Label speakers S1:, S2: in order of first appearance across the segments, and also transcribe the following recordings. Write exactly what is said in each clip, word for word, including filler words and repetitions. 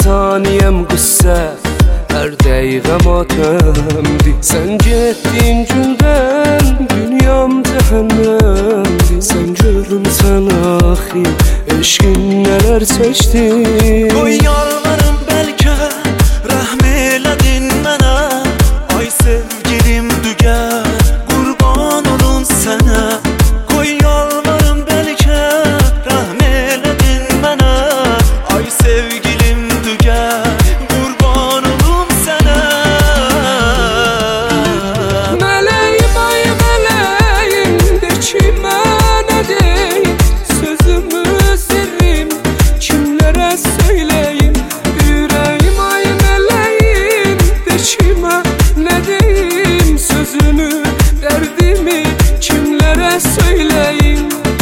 S1: saniyəm qüssə, hər dəqiqəm atəmdi. Sən getdin gündən dünyam cəhənnəmdi. Sən görmüsən axı eşqin nələr çəkdi.
S2: Qoy yalvarım bəlkə rəhm elədin mənə. Ay sevgilim dügər qurban olum sənə. Qoy yalvarım bəlkə rəhm elədin mənə. Ay sevgilim dügər qurban olum sənə.
S1: Mələyim ay mələyim, de ki mənə deyim. Sözümü sirrim kimlərə söyləyim. Ürəyim ay mələyim, de ki mənə deyim. Sözünü dərdimi kimlərə söyləyim.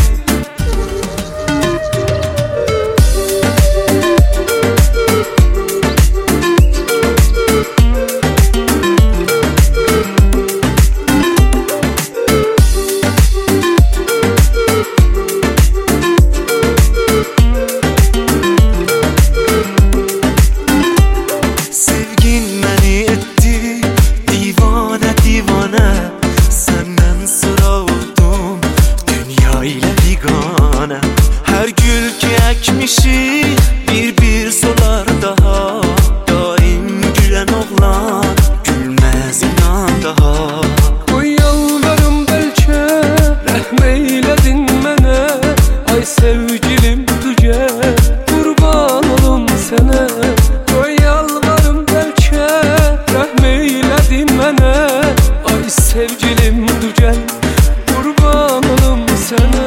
S2: Sevgin məni etdi divanə divanə. Səndən sıra oldum dünya ilə biganə. Hər gül ki əkmişik bir-bir solar daha. Daim gülən oğlan gülməz inan daha.
S1: Qoy yalvarım bəlkə rəhm eylədin mənə. Ay sevgilim dügər qurban olum sənə. Qoy yalvarım bəlkə rəhm eylədin mənə. Ay sevgilim dügər qurban olum sənə.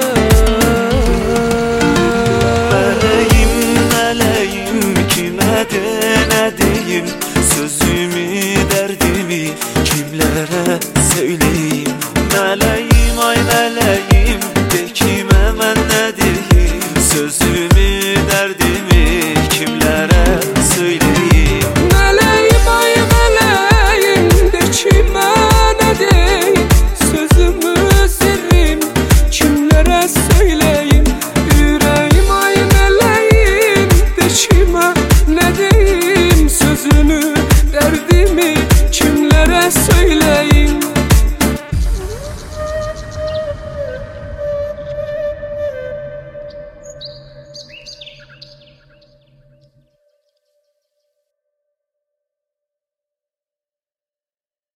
S2: Mələyim, mələyim kimə de nə deyim. Sözümü, dərdimi kimlərə söyləyim. Mələyim, ay mələyim, de kimə mən nə deyim. Sözümü, dərdimi kimlərə söyləyim.
S1: Mələyim ay mələyim, de ki mənə deyim. Sözümü sirrim kimlərə söyləyim. Ürəyim ay mələyim, de ki mənə deyim. Sözünü dərdimi kimlərə söyləyim.